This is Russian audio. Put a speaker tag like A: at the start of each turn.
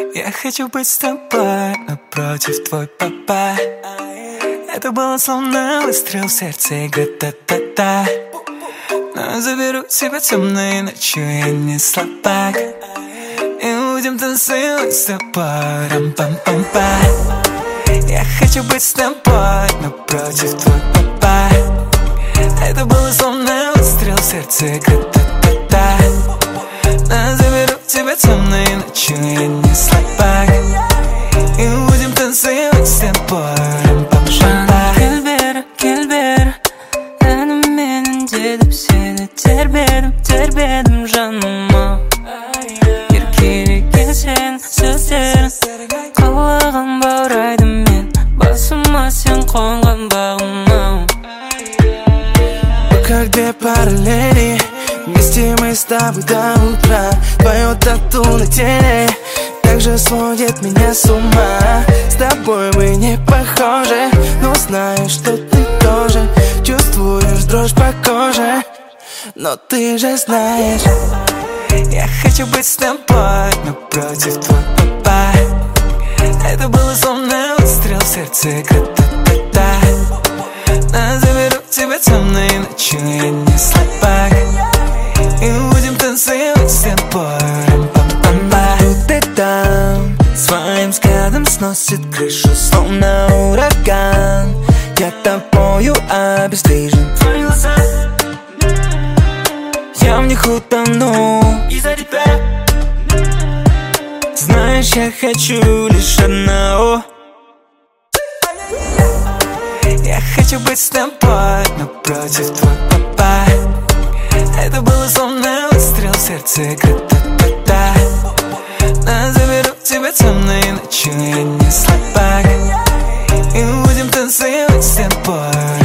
A: Я хочу быть с тобой, напротив твой папа. Это было словно выстрел в сердце, гра-та-та-та. Но заберу тебя темной ночью, я не слабак. И будем танцевать с тобой, рам-пам-пам-па. Я хочу быть с тобой, напротив твой папа. Это было словно выстрел в сердце, гра-та-та-та. Но заберу тебя темной ночью, я не слабак. И будем танцевать с тобой, рам-пам-пам-па.
B: Келбер, әніменен дедіп сені тербедім жаныма. Еркелеген сен сөздерің қалаған баурайды мен, басыма сен қонған бағыма.
C: Как две параллели, вместе мы с тобой до утра. Твое тату на теле также сводит меня с ума. С тобой мы не похожи, но знаю, что ты тоже чувствуешь дрожь по коже. Но ты же знаешь,
A: я хочу быть с тобой, напротив твой папа. Это было словно выстрел в сердце, гра-та-та-та. Но заберу тебя темной ночью, я не слабак. И будем танцевать с тобой, рам-пам-пам-па.
C: ты там своим взглядом сносит крышу, словно ураган. Я тобою обездвижен.
A: Твои глаза,
C: Я в них утону.
A: из-за тебя.
C: Знаешь, я хочу лишь одного.
A: Я хочу быть с тобой, напротив твой папа. Это было словно выстрел в сердце, гра-та-та-та. Но заберу тебя темной ночью, я не слабак. И будем танцевать с тобой,